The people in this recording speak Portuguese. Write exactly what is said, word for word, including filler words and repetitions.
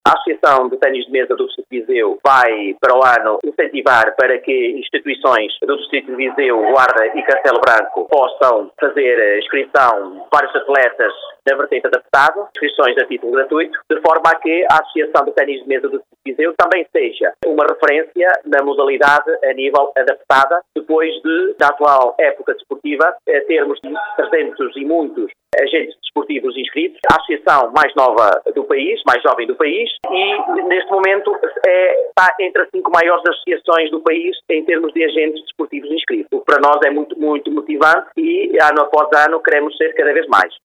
A Associação de Ténis de Mesa do Distrito de Viseu vai, para o ano, incentivar para que instituições do Distrito de Viseu, Guarda e Castelo Branco possam fazer inscrição de vários atletas na vertente adaptada, inscrições a título gratuito, de forma a que a Associação de Ténis de Mesa do Distrito de Viseu também seja uma referência na modalidade a nível adaptada, depois de, na atual época desportiva, termos trezentos e muitos agentes desportivos inscritos, a associação mais nova do país, mais jovem do país, e neste momento é, está entre as cinco maiores associações do país em termos de agentes desportivos inscritos. O que para nós é muito, muito motivante e ano após ano queremos ser cada vez mais.